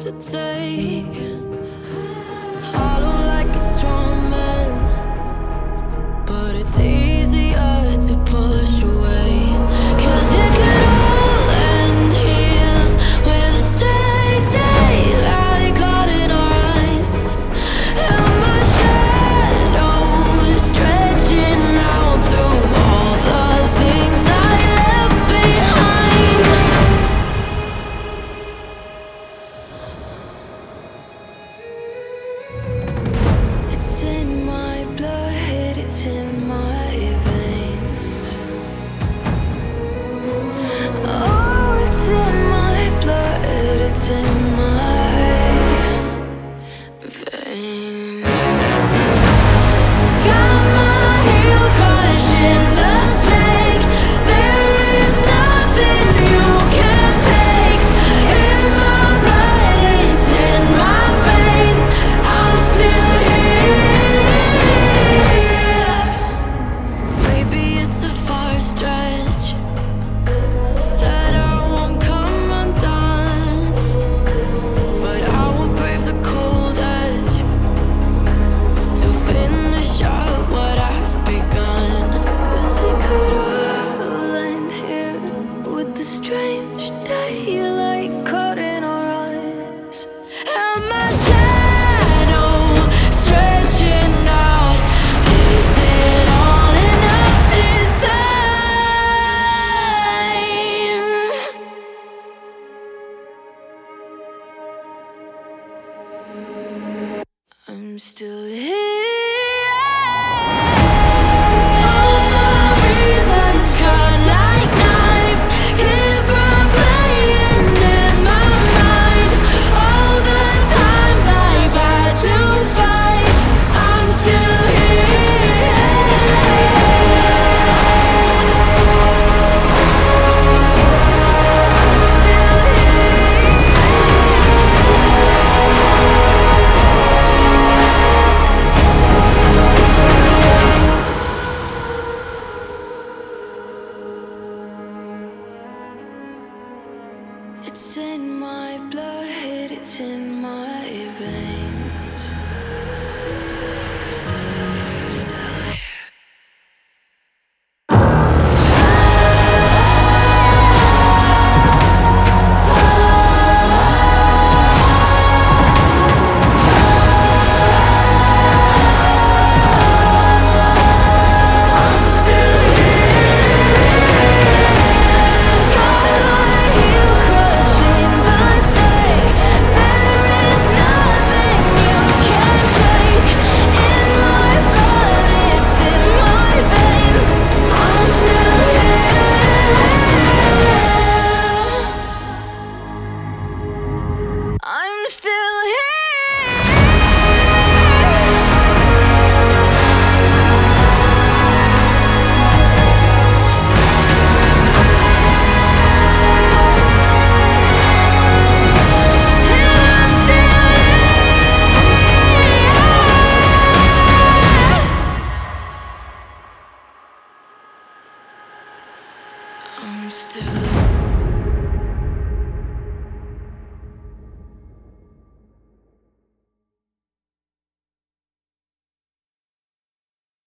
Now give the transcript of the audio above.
to take, hollow like a strong man, but it's easier to push away. 'Cause it could all end here with a strange daylight caught in our eyes, and my shadow is stretching out through all the things I left behind. It's in my blood, it's in my veins. Oh, it's in my blood, it's in my veins. Got my heel crushing the snake. There is nothing you can take. In my blood, it's in my veins. I'm still here. Maybe it's a far stretch that I won't come undone, but I will brave the cold edge to finish up what I've begun. 'Cause it could all end here with the strange daylight caught in our eyes, and my shadow stretching out. Is it all enough this time? I'm still here. All my reasons cut like knives, keep replaying in my mind. All the times I've had to fight, I'm still here. I'm still It's in my blood, it's in my veins. I'm still got my heel crushing the snake. There is nothing you can take. In my blood, it's in my veins. I'm still here. I'm still here. I'm still